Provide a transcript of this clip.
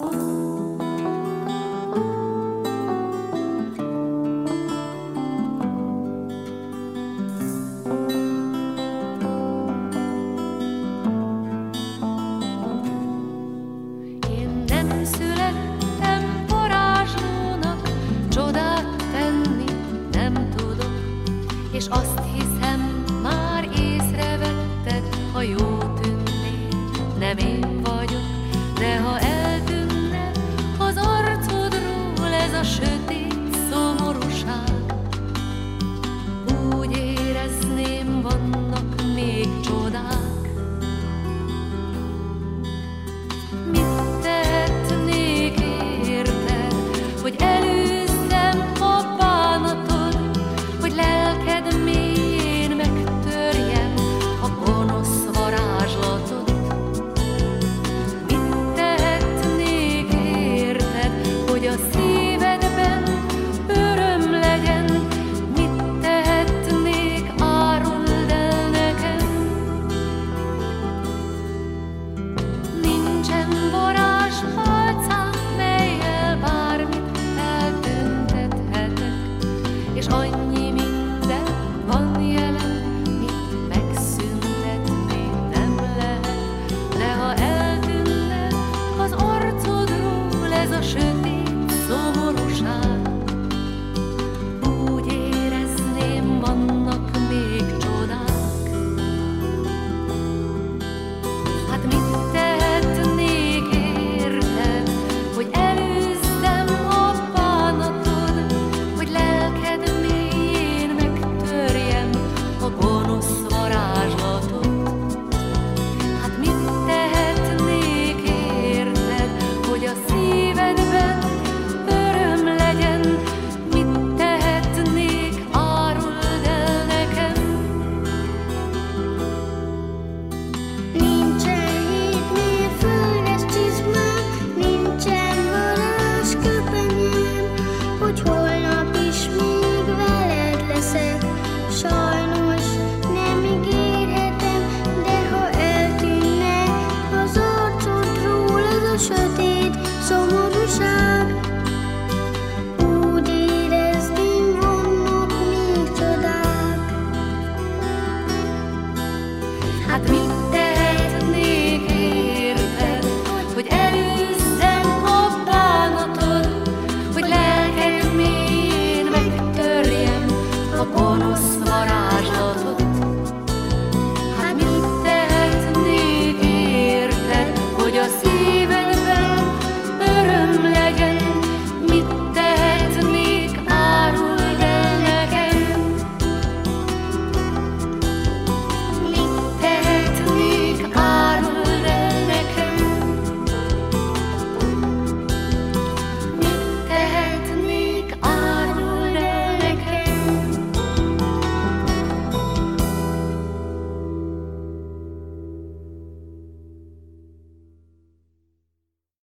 Én nem születtem varázslónak, csodát tenni nem tudok, és azt hiszem, már észrevetted, ha jó tűnnél, nem én vagyok, de ha eltűnne az arcodról ez a sötét szomorúság, úgy érezném, vannak még csodák. Mit tehetnék érted, hogy előzzem a bánatod, hogy lelked mélyén megtörjem a gonosz varázslatot? Mit tehetnék érted, hogy a szívedben öröm legyen? Mit tehetnék, áruld el nekem? Nincsen varázspálcám, mellyel bármit eltüntethetek, és annyi minden van jelen, mit megszüntetni nem lehet. De ha eltűnne az arcodról ez a sötét